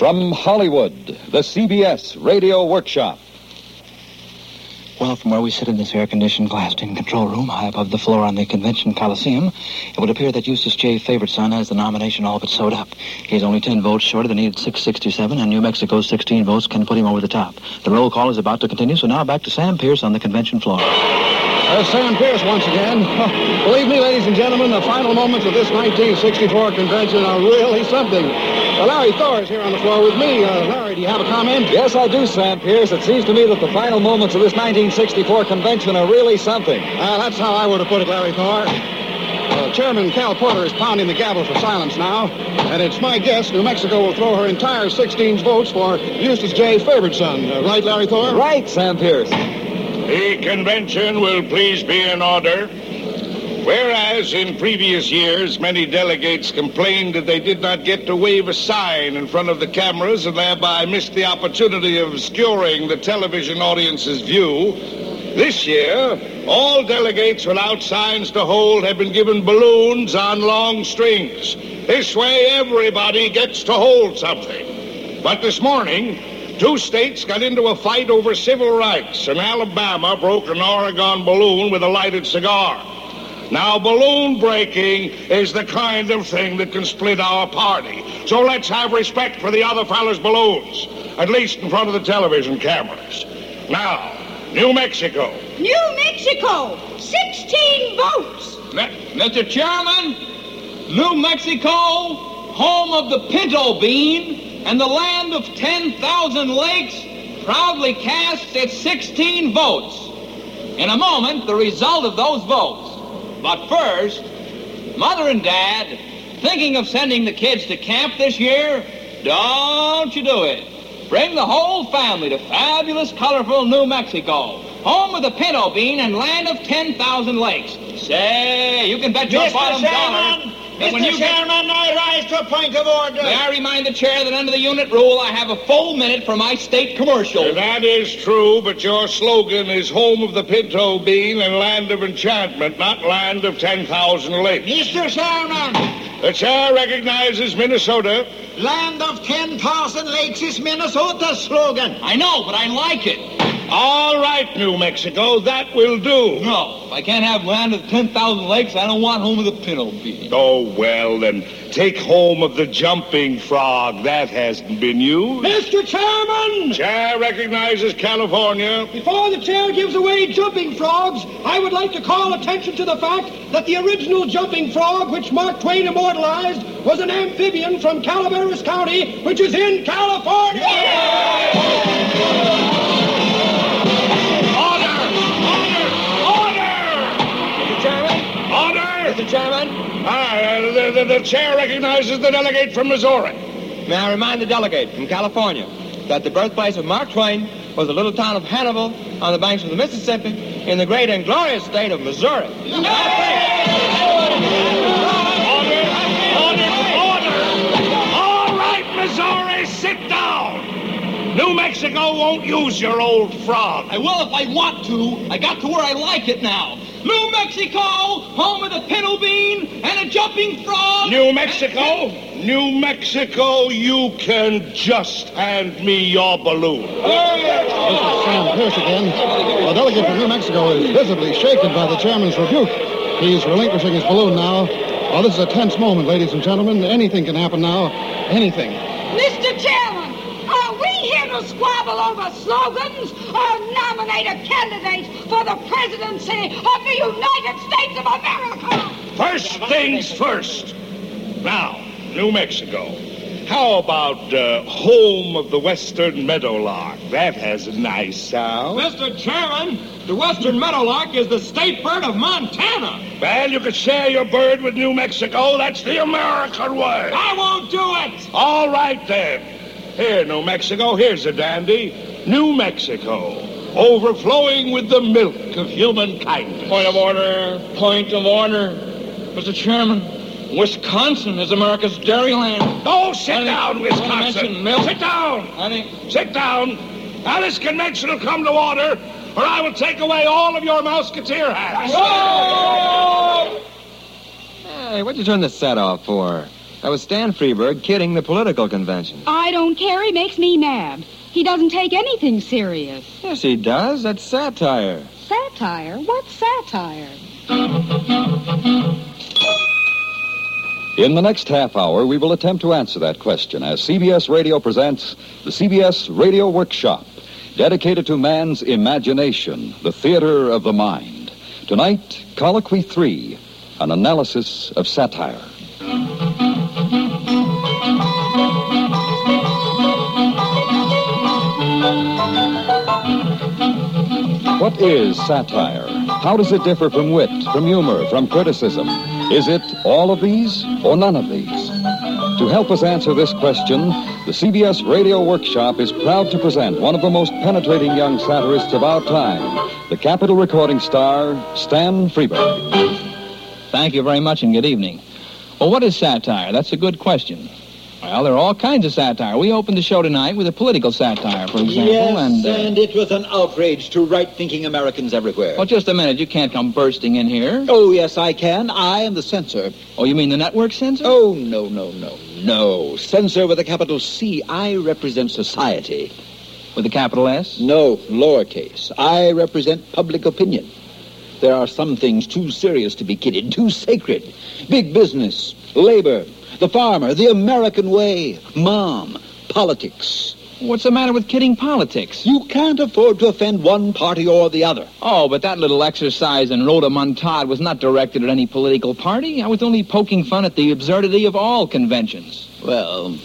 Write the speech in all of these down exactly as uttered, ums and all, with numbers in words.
From Hollywood, the C B S Radio Workshop. Well, from where we sit in this air-conditioned, glassed-in control room high above the floor on the Convention Coliseum, it would appear that Eustace J. Favoriteson has the nomination all but sewed up. He has only ten votes short of the needed six sixty-seven, and New Mexico's sixteen votes can put him over the top. The roll call is about to continue, so now back to Sam Pierce on the convention floor. There's Sam Pierce once again. Oh, believe me, ladies and gentlemen, the final moments of this nineteen sixty-four convention are really something. Uh, Larry Thor is here on the floor with me. Uh, Larry, do you have a comment? Yes, I do, Sam Pierce. It seems to me that the final moments of this nineteen sixty-four convention are really something. Uh, that's how I would have put it, Larry Thor. Uh, Chairman Cal Porter is pounding the gavel for silence now, and it's my guess New Mexico will throw her entire sixteen votes for Eustace J. Favoriteson. Uh, right, Larry Thor? Right, Sam Pierce. The convention will please be in order. Whereas in previous years, many delegates complained that they did not get to wave a sign in front of the cameras and thereby missed the opportunity of obscuring the television audience's view, this year, all delegates without signs to hold have been given balloons on long strings. This way, everybody gets to hold something. But this morning, two states got into a fight over civil rights, and Alabama broke an Oregon balloon with a lighted cigar. Now, balloon breaking is the kind of thing that can split our party. So let's have respect for the other fellas' balloons, at least in front of the television cameras. Now, New Mexico. New Mexico, sixteen votes. Mister Chairman, New Mexico, home of the pinto bean and the land of ten thousand lakes, proudly casts its sixteen votes. In a moment, the result of those votes. But first, Mother and Dad, thinking of sending the kids to camp this year? Don't you do it. Bring the whole family to fabulous, colorful New Mexico, home of the pinto bean and land of ten thousand lakes. Say, you can bet your bottom dollar. Mister When you Chairman, get... I rise to a point of order. May I remind the chair that under the unit rule, I have a full minute for my state commercial. That is true, but your slogan is home of the pinto bean and land of enchantment, not land of ten thousand lakes. Mister Chairman. The chair recognizes Minnesota. Land of ten thousand lakes is Minnesota's slogan. I know, but I like it. All right, New Mexico, that will do. No, if I can't have land of ten thousand lakes, I don't want home of the pinto bean. Oh, well, then take home of the jumping frog. That hasn't been used. Mister Chairman! Chair recognizes California. Before the chair gives away jumping frogs, I would like to call attention to the fact that the original jumping frog, which Mark Twain immortalized, was an amphibian from Calaveras County, which is in California! Yeah! Mister Chairman? Ah, uh, the, the, the chair recognizes the delegate from Missouri. May I remind the delegate from California that the birthplace of Mark Twain was the little town of Hannibal on the banks of the Mississippi in the great and glorious state of Missouri. Order! Order! Order! All right, Missouri, sit down. New Mexico won't use your old frog. I will if I want to. I got to where I like it now. New Mexico, home of the pinto bean and a jumping frog. New Mexico, New Mexico, you can just hand me your balloon. This is Sam Pierce again. The delegate from New Mexico is visibly shaken by the chairman's rebuke. He's relinquishing his balloon now. Oh, this is a tense moment, ladies and gentlemen. Anything can happen now. Anything. Mister Chairman, are we here to squabble over slogans or nominate a candidate for the presidency of the United States of America? First things first. Now, New Mexico. How about uh, home of the western meadowlark? That has a nice sound. Mister Chairman, the western meadowlark is the state bird of Montana. Well, you could share your bird with New Mexico. That's the American way. I won't do it. All right, then. Here, New Mexico, here's a dandy. New Mexico, overflowing with the milk of human kindness. Point of order. Point of order. Mister Chairman, Wisconsin is America's dairyland. Oh, sit down, Wisconsin. Milk. Sit down. I think... Sit down. Now, this convention will come to order, or I will take away all of your musketeer hats. Whoa! Hey, what'd you turn the set off for? That was Stan Freberg kidding the political convention. I don't care. He makes me mad. He doesn't take anything serious. Yes, he does. That's satire. Satire? What's satire? In the next half hour, we will attempt to answer that question as C B S Radio presents the C B S Radio Workshop, dedicated to man's imagination, the theater of the mind. Tonight, Colloquy three, an analysis of satire. What is satire? How does it differ from wit, from humor, from criticism? Is it all of these or none of these? To help us answer this question, the C B S Radio Workshop is proud to present one of the most penetrating young satirists of our time, the Capitol recording star, Stan Freberg. Thank you very much and good evening. Well, what is satire? That's a good question. Well, there are all kinds of satire. We opened the show tonight with a political satire, for example, yes, and... Uh, and it was an outrage to right-thinking Americans everywhere. Well, just a minute. You can't come bursting in here. Oh, yes, I can. I am the censor. Oh, you mean the network censor? Oh, no, no, no, no. Censor with a capital C. I represent society. With a capital S? No, lowercase. I represent public opinion. There are some things too serious to be kidded, too sacred. Big business, labor, the farmer, the American way, mom, politics. What's the matter with kidding politics? You can't afford to offend one party or the other. Oh, but that little exercise in rhodomontade was not directed at any political party. I was only poking fun at the absurdity of all conventions. Well,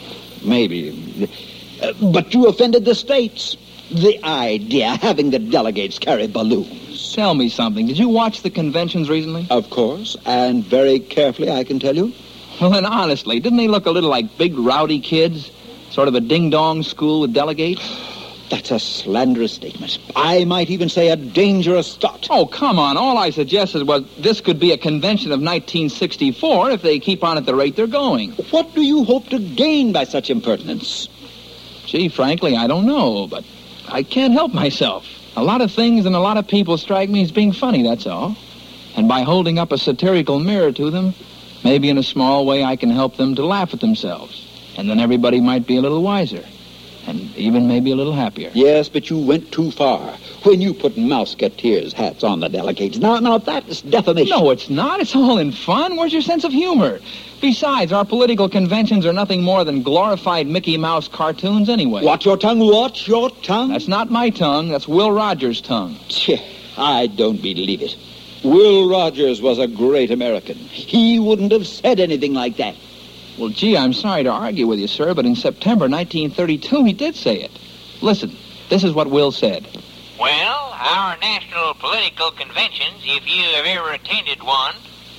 maybe. Uh, but you offended the states. The idea, having the delegates carry balloons. Tell me something. Did you watch the conventions recently? Of course, and very carefully, I can tell you. Well, then, honestly, didn't they look a little like big, rowdy kids? Sort of a ding-dong school with delegates? That's a slanderous statement. I might even say a dangerous thought. Oh, come on. All I suggested was this could be a convention of nineteen sixty-four if they keep on at the rate they're going. What do you hope to gain by such impertinence? Gee, frankly, I don't know, but I can't help myself. A lot of things and a lot of people strike me as being funny, that's all. And by holding up a satirical mirror to them, maybe in a small way I can help them to laugh at themselves. And then everybody might be a little wiser. And even maybe a little happier. Yes, but you went too far when you put Mouseketeers hats on the delegates. Now, now, that is defamation. No, it's not. It's all in fun. Where's your sense of humor? Besides, our political conventions are nothing more than glorified Mickey Mouse cartoons anyway. Watch your tongue, watch your tongue. That's not my tongue. That's Will Rogers' tongue. Tch, I don't believe it. Will Rogers was a great American. He wouldn't have said anything like that. Well, gee, I'm sorry to argue with you, sir, but in September nineteen thirty-two, he did say it. Listen, this is what Will said. Well, our national political conventions, if you have ever attended one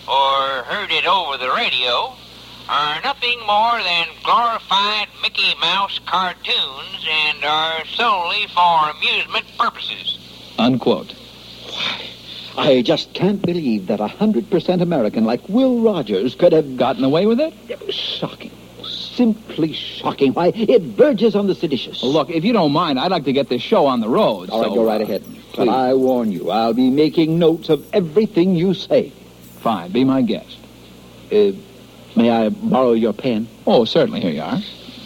or heard it over the radio, are nothing more than glorified Mickey Mouse cartoons and are solely for amusement purposes. Unquote. Why, I just can't believe that a hundred percent American like Will Rogers could have gotten away with it. Shocking. Simply shocking. Why, it verges on the seditious. Well, look, if you don't mind, I'd like to get this show on the road. All so, right, go right ahead. Uh, but I warn you, I'll be making notes of everything you say. Fine, be my guest. Uh, may I borrow your pen? Oh, certainly. Here you are.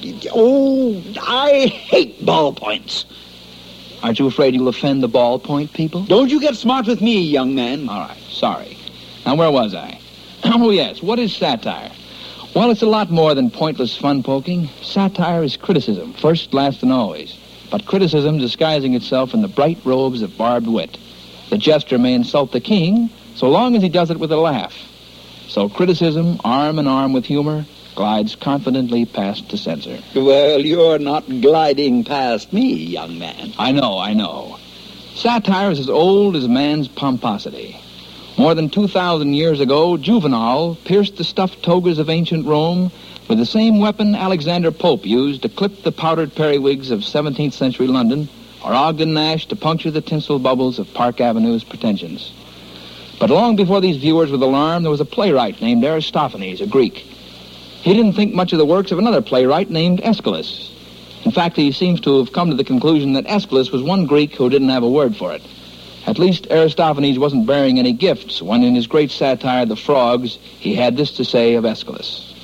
Oh, I hate ballpoints. Aren't you afraid you'll offend the ballpoint people? Don't you get smart with me, young man. All right, sorry. Now, where was I? Oh, yes, what is satire? Well, it's a lot more than pointless fun poking. Satire is criticism, first, last, and always. But criticism disguising itself in the bright robes of barbed wit. The jester may insult the king, so long as he does it with a laugh. So criticism, arm in arm with humor, glides confidently past the censor. Well, you're not gliding past me, young man. I know, I know. Satire is as old as man's pomposity. More than two thousand years ago, Juvenal pierced the stuffed togas of ancient Rome with the same weapon Alexander Pope used to clip the powdered periwigs of seventeenth century London, or Ogden Nash to puncture the tinsel bubbles of Park Avenue's pretensions. But long before these viewers were alarmed, there was a playwright named Aristophanes, a Greek. He didn't think much of the works of another playwright named Aeschylus. In fact, he seems to have come to the conclusion that Aeschylus was one Greek who didn't have a word for it. At least Aristophanes wasn't bearing any gifts when in his great satire, The Frogs, he had this to say of Aeschylus.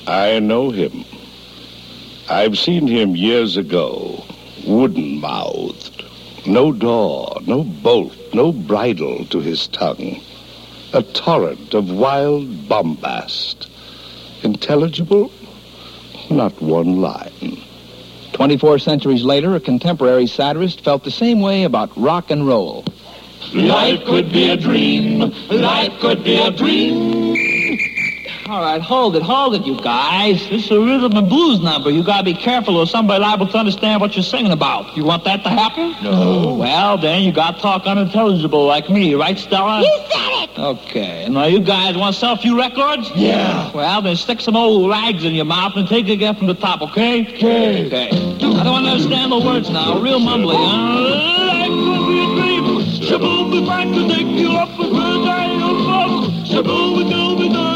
I know him. I've seen him years ago, wooden-mouthed. No door, no bolt, no bridle to his tongue. A torrent of wild bombast. Intelligible? Not one line. Twenty-four centuries later, a contemporary satirist felt the same way about rock and roll. Life could be a dream. Life could be a dream. All right, hold it, hold it, you guys. This is a rhythm and blues number. You gotta be careful or somebody liable to understand what you're singing about. You want that to happen? No. Well, then you gotta talk unintelligible like me, right, Stella? You said it! Okay. Now, you guys want to sell a few records? Yeah. Well, then stick some old rags in your mouth and take it again from the top, okay? Okay. Okay. I don't understand the words now. Real mumbly. Uh, life could be a dream. Shaboom, be back to take you up with words I don't know. Shaboom, we do, we do.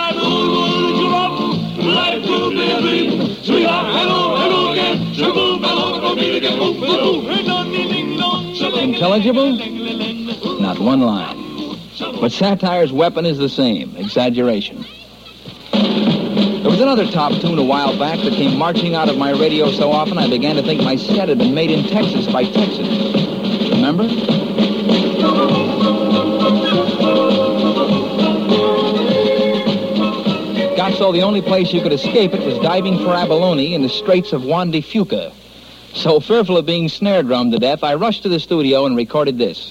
Life could be a dream. Sweetheart, hello, hello again. Shaboom, hello, we'll meet again. Boom, boom, boom. Intelligible? Not one line. But satire's weapon is the same, exaggeration. There was another top tune a while back that came marching out of my radio so often I began to think my set had been made in Texas by Texans. Remember? Got so the only place you could escape it was diving for abalone in the Straits of Juan de Fuca. So fearful of being snare drummed to death, I rushed to the studio and recorded this.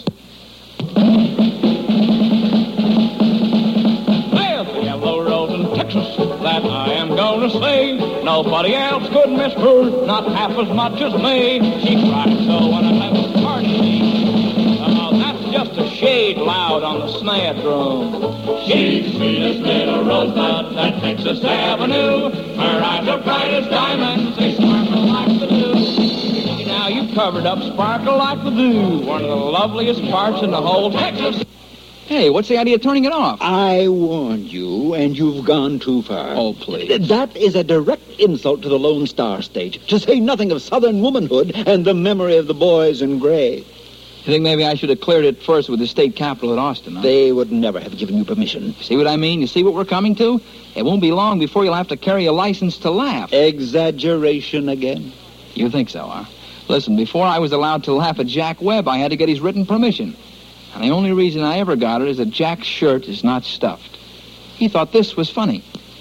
There's the yellow rose in Texas that I am gonna say. Nobody else could miss her, not half as much as me. She cried so when I left the party. Oh, that's just a shade loud on the snare drum. She's sweetest little rosebud that Texas Avenue. Her eyes are bright as diamonds, they sparkle like the dew. Now you covered up sparkle like the dew. One of the loveliest parts in the whole Texas. Hey, what's the idea of turning it off? I warned you, and you've gone too far. Oh, please. That is a direct insult to the Lone Star State, to say nothing of Southern womanhood and the memory of the boys in gray. You think maybe I should have cleared it first with the state capitol at Austin, huh? They would never have given you permission. See what I mean? You see what we're coming to? It won't be long before you'll have to carry a license to laugh. Exaggeration again? You think so, huh? Listen, before I was allowed to laugh at Jack Webb, I had to get his written permission. And the only reason I ever got it is that Jack's shirt is not stuffed. He thought this was funny.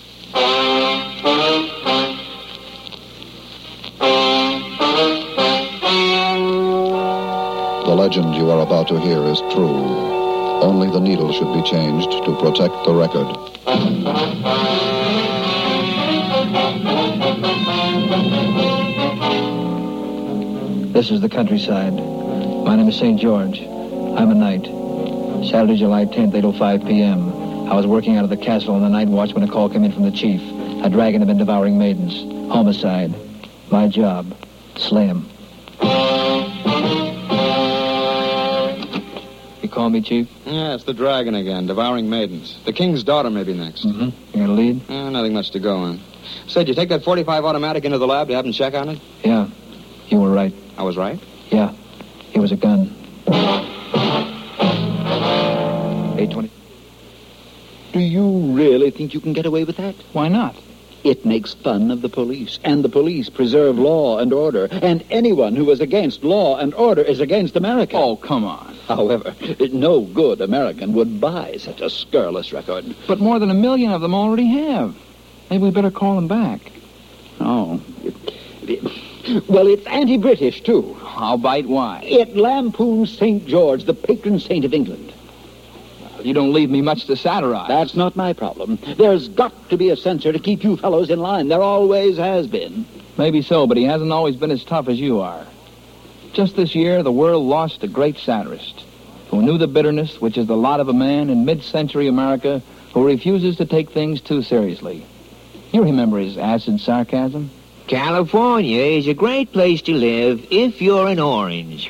The legend you are about to hear is true. Only the needle should be changed to protect the record. This is the countryside. My name is Saint George. I'm a knight. Saturday, July tenth, eight oh five p.m. I was working out of the castle on the night watch when a call came in from the chief. A dragon had been devouring maidens. Homicide. My job. Slay him. You call me, Chief? Yeah, it's the dragon again, devouring maidens. The king's daughter may be next. Mm-hmm. You got a lead? Eh, nothing much to go on. Said you take that forty-five automatic into the lab to have them check on it? Yeah. You were right. I was right? Yeah. It was a gun. eight twenty. Do you really think you can get away with that? Why not? It makes fun of the police, and the police preserve law and order, and anyone who is against law and order is against America. Oh, come on. However, no good American would buy such a scurrilous record. But more than a million of them already have. Maybe we better call them back. Oh. Well, it's anti-British, too. I'll bite why. It lampoons Saint George, the patron saint of England. You don't leave me much to satirize. That's not my problem. There's got to be a censor to keep you fellows in line. There always has been. Maybe so, but he hasn't always been as tough as you are. Just this year, the world lost a great satirist who knew the bitterness which is the lot of a man in mid-century America who refuses to take things too seriously. You remember his acid sarcasm? California is a great place to live if you're an orange.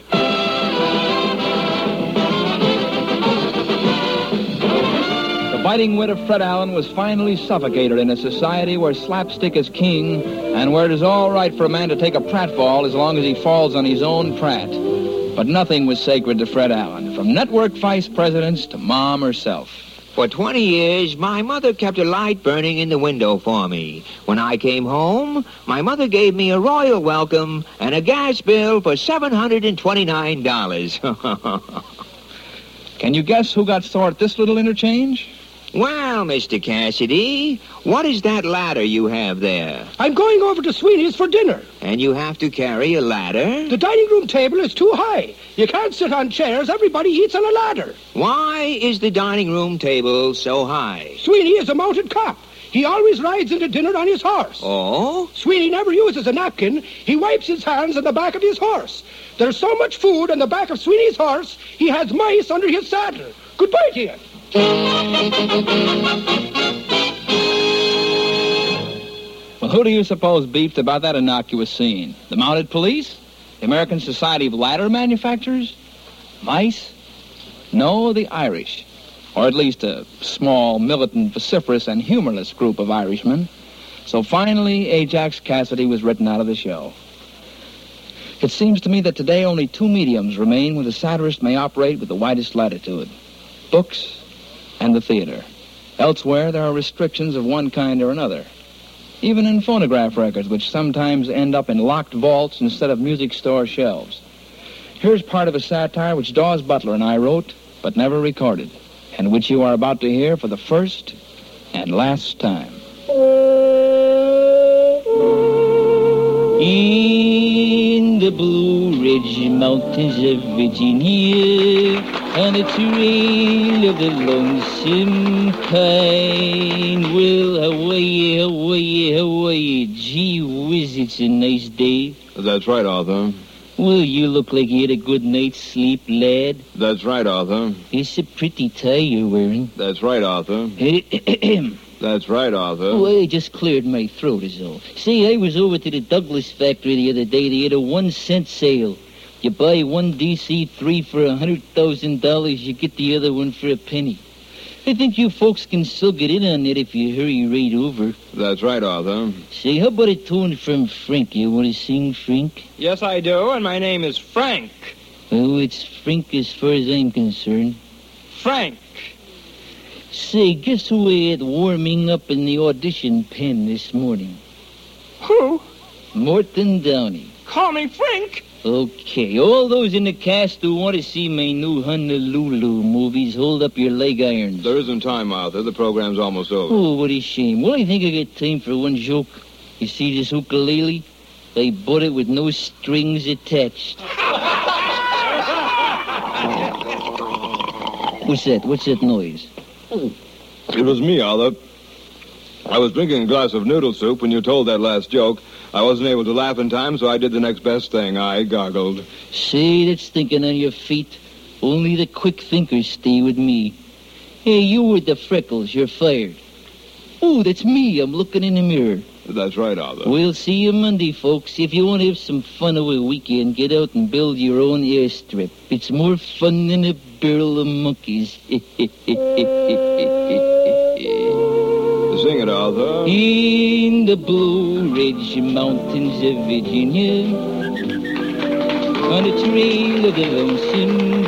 The biting wit of Fred Allen was finally suffocated in a society where slapstick is king and where it is all right for a man to take a pratfall as long as he falls on his own prat. But nothing was sacred to Fred Allen, from network vice presidents to Mom herself. For twenty years, my mother kept a light burning in the window for me. When I came home, my mother gave me a royal welcome and a gas bill for seven hundred twenty-nine dollars. Can you guess who got sore at this little interchange? Well, Mister Cassidy, what is that ladder you have there? I'm going over to Sweeney's for dinner. And you have to carry a ladder? The dining room table is too high. You can't sit on chairs. Everybody eats on a ladder. Why is the dining room table so high? Sweeney is a mounted cop. He always rides into dinner on his horse. Oh? Sweeney never uses a napkin. He wipes his hands on the back of his horse. There's so much food on the back of Sweeney's horse, he has mice under his saddle. Goodbye to you. Well, who do you suppose beefed about that innocuous scene? The mounted police? The American Society of Ladder Manufacturers? Mice? No, the Irish. Or at least a small, militant, vociferous, and humorless group of Irishmen. So finally, Ajax Cassidy was written out of the show. It seems to me that today only two mediums remain where the satirist may operate with the widest latitude. Books and the theater. Elsewhere, there are restrictions of one kind or another. Even in phonograph records, which sometimes end up in locked vaults instead of music store shelves. Here's part of a satire which Dawes Butler and I wrote, but never recorded, and which you are about to hear for the first and last time. In the Blue Ridge Mountains of Virginia, on the trail of the lonesome pine, well, Hawaii, Hawaii, Hawaii, gee whiz, it's a nice day. That's right, Arthur. Well, you look like you had a good night's sleep, lad. That's right, Arthur. It's a pretty tie you're wearing. That's right, Arthur. That's right, Arthur. Oh, I just cleared my throat is all. See, I was over to the Douglas factory the other day. They had a one-cent sale. You buy one D C three for a hundred thousand dollars, you get the other one for a penny. I think you folks can still get in on it if you hurry right over. That's right, Arthur. Say, how about a tune from Frank? You want to sing, Frank? Yes, I do, and my name is Frank. Oh, it's Frank as far as I'm concerned. Frank. Say, guess who I had warming up in the audition pen this morning? Who? Morton Downey. Call me Frank. Okay, all those in the cast who want to see my new Honolulu movies, hold up your leg irons. There isn't time, Arthur. The program's almost over. Oh, what a shame. Well, I think I got time for one joke. You see this ukulele? I bought it with no strings attached. What's that? What's that noise? It was me, Arthur. I was drinking a glass of noodle soup when you told that last joke. I wasn't able to laugh in time, so I did the next best thing. I goggled. See, that's thinking on your feet. Only the quick thinkers stay with me. Hey, you with the freckles, you're fired. Oh, that's me. I'm looking in the mirror. That's right, Arthur. We'll see you Monday, folks. If you want to have some fun over a weekend, get out and build your own airstrip. It's more fun than a barrel of monkeys. Sing it, Arthur. In the Blue Ridge Mountains of Virginia, on the trail of the lonesome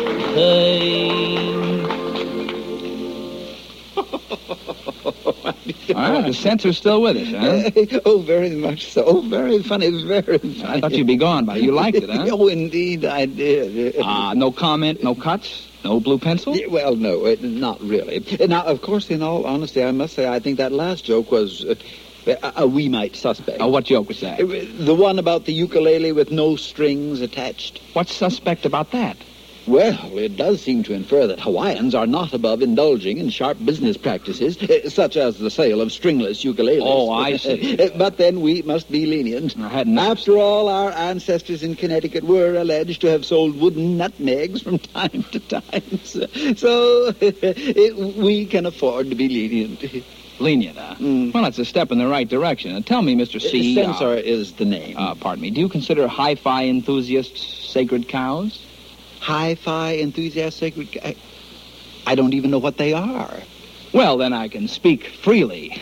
pine. All right, the censor's still with us, huh? Oh, very much so. Very funny, very funny. I thought you'd be gone by. You liked it, huh? Oh, indeed, I did. Ah, uh, no comment, no cuts? No blue pencil? Yeah, well, no, uh, not really. Now, of course, in all honesty, I must say I think that last joke was uh, a, a wee mite suspect. Oh, what joke was that? Uh, the one about the ukulele with no strings attached. What's suspect about that? Well, it does seem to infer that Hawaiians are not above indulging in sharp business practices, uh, such as the sale of stringless ukuleles. Oh, I see. Uh, but then we must be lenient. I hadn't After all, our ancestors in Connecticut were alleged to have sold wooden nutmegs from time to time. So, so it, we can afford to be lenient. Lenient, huh? Mm. Well, it's a step in the right direction. Now, tell me, Mister C... Censor uh, is the name. Uh, pardon me. Do you consider hi-fi enthusiasts sacred cows? Hi-fi enthusiasts sacred cows? I don't even know what they are. Well, then I can speak freely.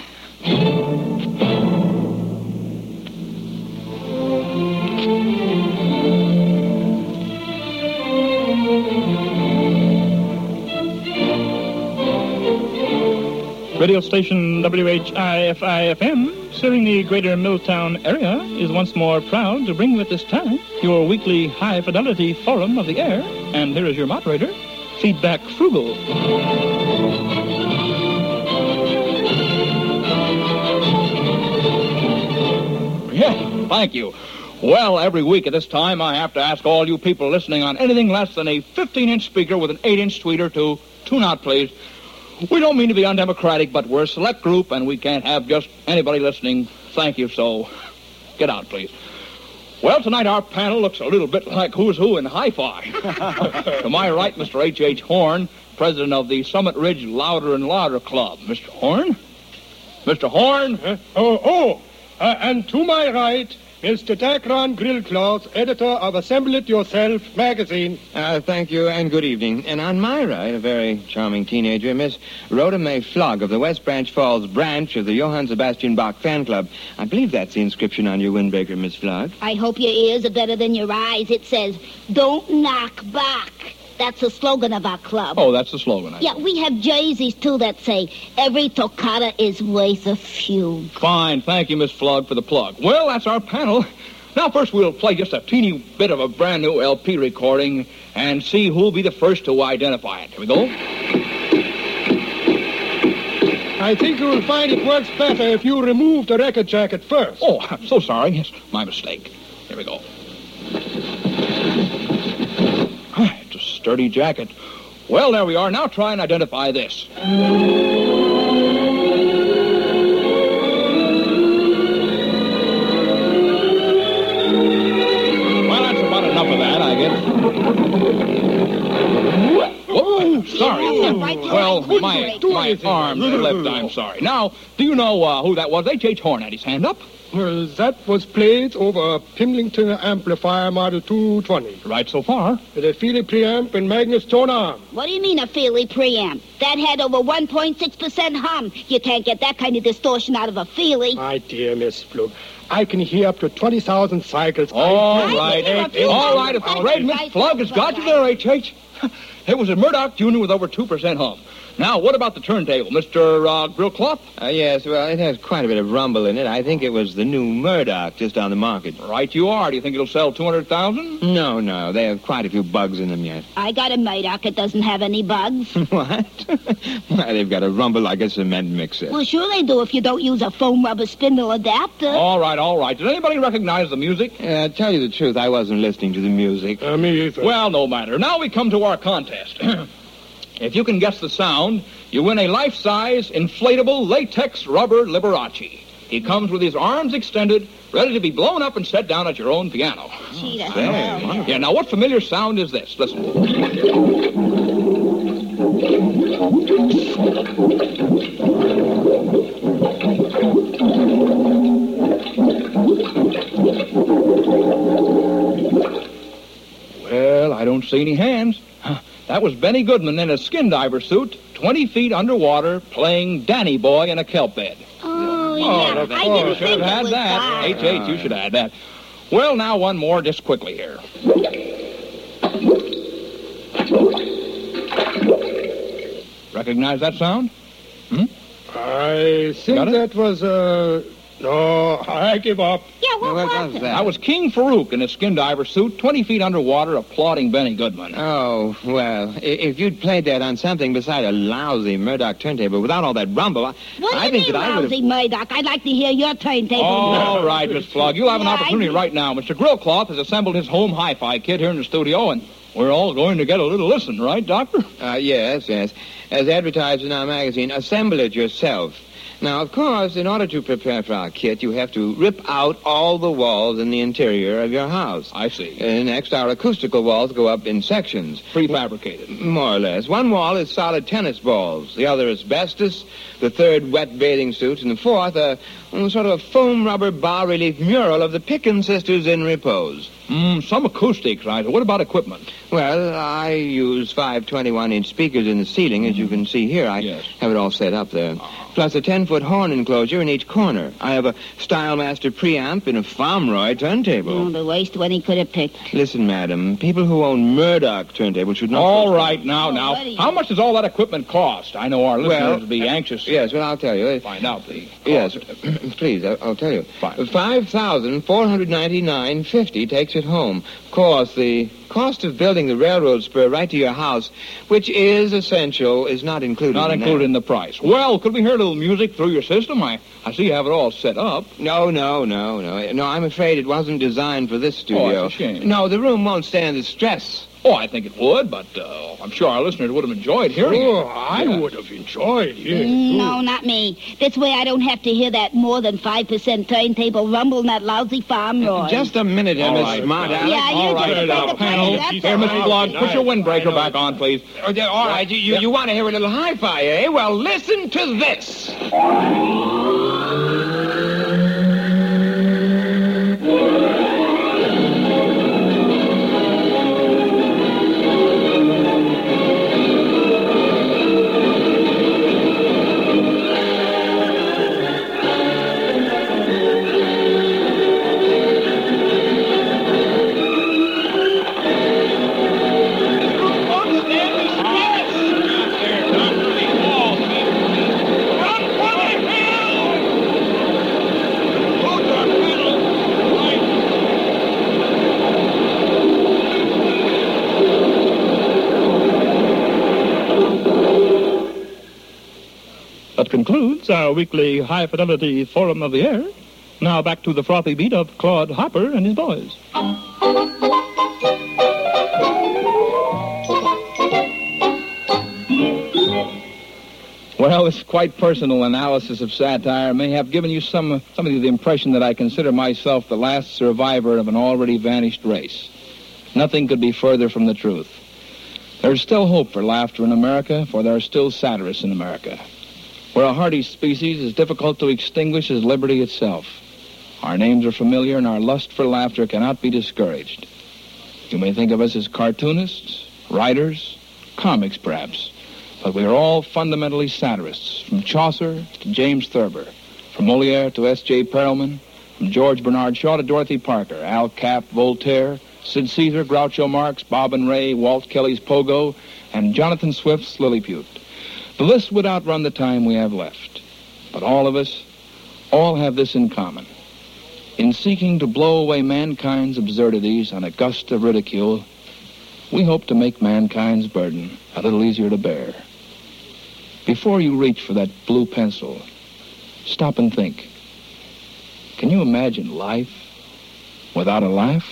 Radio station W H I F I F M, serving the greater Milltown area, is once more proud to bring you at this time your weekly high-fidelity forum of the air. And here is your moderator, Feedback Frugal. Yeah, thank you. Well, every week at this time, I have to ask all you people listening on anything less than a fifteen-inch speaker with an eight-inch tweeter to tune out, please. We don't mean to be undemocratic, but we're a select group, and we can't have just anybody listening. Thank you, so get out, please. Well, tonight our panel looks a little bit like Who's Who in Hi-Fi. To my right, Mister H H. Horn, president of the Summit Ridge Louder and Louder Club. Mister Horn? Mister Horn? Uh, oh, oh, uh, and to my right, Mister Dacron Grillcloth, editor of Assemble It Yourself magazine. Uh, thank you, and good evening. And on my right, a very charming teenager, Miss Rhoda May Flogg of the West Branch Falls branch of the Johann Sebastian Bach fan club. I believe that's the inscription on your windbreaker, Miss Flogg. I hope your ears are better than your eyes. It says, "Don't knock Bach." That's the slogan of our club. Oh, that's the slogan. I yeah, we have jerseys, too, that say, "Every toccata is worth a fugue." Fine. Thank you, Miss Flogg, for the plug. Well, that's our panel. Now, first we'll play just a teeny bit of a brand-new L P recording and see who'll be the first to identify it. Here we go. I think you'll find it works better if you remove the record jacket first. Oh, I'm so sorry. Yes, my mistake. Here we go. It's a sturdy jacket. Well, there we are. Now try and identify this. Well, that's about enough of that, I guess. Oh, sorry. Well, my, my arm slipped. I'm sorry. Now, do you know uh, who that was? H H. Horn had his hand up. Well, that was played over a Pimlington amplifier model two twenty. Right so far. With a Feely preamp and Magnus tone arm. What do you mean a Feely preamp? That had over one point six percent hum. You can't get that kind of distortion out of a Feely. My dear Miss Flug, I can hear up to twenty thousand cycles. All right. All right. If the great Miss Flug has got you there, H H. It was a Murdoch Junior with over two percent hum. Now, what about the turntable, Mister Uh, Grillcloth? Uh, yes, well, it has quite a bit of rumble in it. I think it was the new Murdoch just on the market. Right you are. Do you think it'll sell two hundred thousand? No, no. They have quite a few bugs in them yet. I got a Murdoch. It doesn't have any bugs. What? Well, they've got a rumble like a cement mixer. Well, sure they do if you don't use a foam rubber spindle adapter. All right, all right. Did anybody recognize the music? Uh, tell you the truth, I wasn't listening to the music. Uh, me either. Well, no matter. Now we come to our contest. If you can guess the sound, you win a life-size, inflatable, latex rubber Liberace. He comes with his arms extended, ready to be blown up and set down at your own piano. Gee, that's yeah, yeah, now what familiar sound is this? Listen. Well, I don't see any hands. Huh. That was Benny Goodman in a skin diver suit, twenty feet underwater, playing Danny Boy in a kelp bed. Oh, yeah. Oh, of I course. didn't Should think have had it was that. that. H H, you should add that. Well, now one more just quickly here. Recognize that sound? Hmm? I think that was, uh... No, I give up. Yeah, what, what was was it? that? That was King Farouk in a skin diver suit, twenty feet underwater, applauding Benny Goodman. Oh, well, i- if you'd played that on something beside a lousy Murdoch turntable without all that rumble, I, What do I you think mean, that I would lousy have... Murdoch? I'd like to hear your turntable. All right, Miss Flog, you'll have an Yeah, I opportunity do. right now. Mister Grillcloth has assembled his home hi-fi kit here in the studio, and we're all going to get a little listen, right, Doctor? Uh, yes, yes. As advertised in our magazine, assemble it yourself. Now, of course, in order to prepare for our kit, you have to rip out all the walls in the interior of your house. I see. Uh, next, our acoustical walls go up in sections. Prefabricated. More or less. One wall is solid tennis balls. The other asbestos. The third, wet bathing suits. And the fourth, a Mm, sort of a foam rubber bas-relief mural of the Pickens sisters in repose. Mm, some acoustics, right? What about equipment? Well, I use five twenty-one inch speakers in the ceiling, as you can see here. I Yes. have it all set up there. Plus a ten-foot horn enclosure in each corner. I have a Stylemaster preamp and a Farmroy turntable. Oh, the worst one he could have picked. Listen, madam, people who own Murdoch turntables should not... All right, now, now. How much does all that equipment cost? I know our listeners Well, would be anxious. Yes, well, I'll tell you. Find out the cost. Yes, please, I'll, I'll tell you. five thousand four hundred ninety-nine dollars and fifty cents takes it home. Of course, the cost of building the railroad spur right to your house, which is essential, is not included Not in included that. in the price. Well, could we hear a little music through your system? I, I see you have it all set up. No, no, no, no. No, I'm afraid it wasn't designed for this studio. Oh, that's a shame. No, the room won't stand the stress. Oh, I think it would, but uh, I'm sure our listeners would have enjoyed hearing Oh, it. I Yeah. would have enjoyed hearing Mm, it. No, not me. This way I don't have to hear that more than five percent turntable rumble in that lousy farm noise. Just a minute, All Miss right. Smart Alex. Yeah, you All just right, take now, the panel. place, that's Here, all. Mister Blogg, put your windbreaker back on, please. Oh, yeah, all right, you, you, you want to hear a little hi-fi, eh? Well, listen to this. That concludes our weekly high-fidelity Forum of the Air. Now back to the frothy beat of Claude Hopper and his boys. Well, this quite personal analysis of satire may have given you some, some of the impression that I consider myself the last survivor of an already vanished race. Nothing could be further from the truth. There's still hope for laughter in America, for there are still satirists in America. We're a hardy species as difficult to extinguish as liberty itself. Our names are familiar, and our lust for laughter cannot be discouraged. You may think of us as cartoonists, writers, comics perhaps, but we are all fundamentally satirists, from Chaucer to James Thurber, from Moliere to S J Perelman, from George Bernard Shaw to Dorothy Parker, Al Capp, Voltaire, Sid Caesar, Groucho Marx, Bob and Ray, Walt Kelly's Pogo, and Jonathan Swift's Lilliput. The list would outrun the time we have left. But all of us, all have this in common. In seeking to blow away mankind's absurdities on a gust of ridicule, we hope to make mankind's burden a little easier to bear. Before you reach for that blue pencil, stop and think. Can you imagine life without a laugh?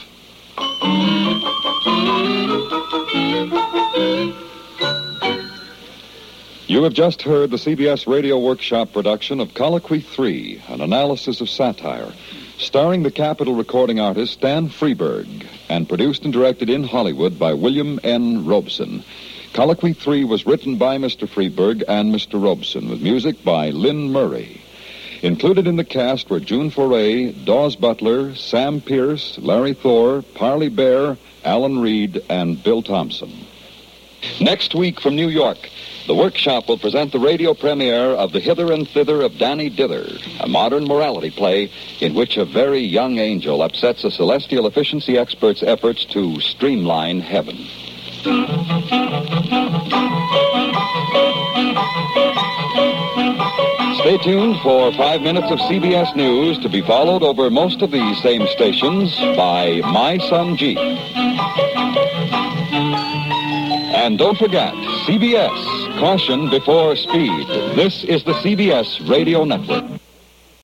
You have just heard the C B S Radio Workshop production of Colloquy three, an analysis of satire, starring the Capitol recording artist Stan Freberg, and produced and directed in Hollywood by William N. Robeson. Colloquy three was written by Mister Freberg and Mister Robeson, with music by Lynn Murray. Included in the cast were June Foray, Dawes Butler, Sam Pierce, Larry Thor, Parley Bear, Alan Reed, and Bill Thompson. Next week from New York, the workshop will present the radio premiere of The Hither and Thither of Danny Dither, a modern morality play in which a very young angel upsets a celestial efficiency expert's efforts to streamline heaven. Stay tuned for five minutes of C B S News, to be followed over most of these same stations by My Son Jeep. And don't forget, C B S, caution before speed. This is the C B S Radio Network.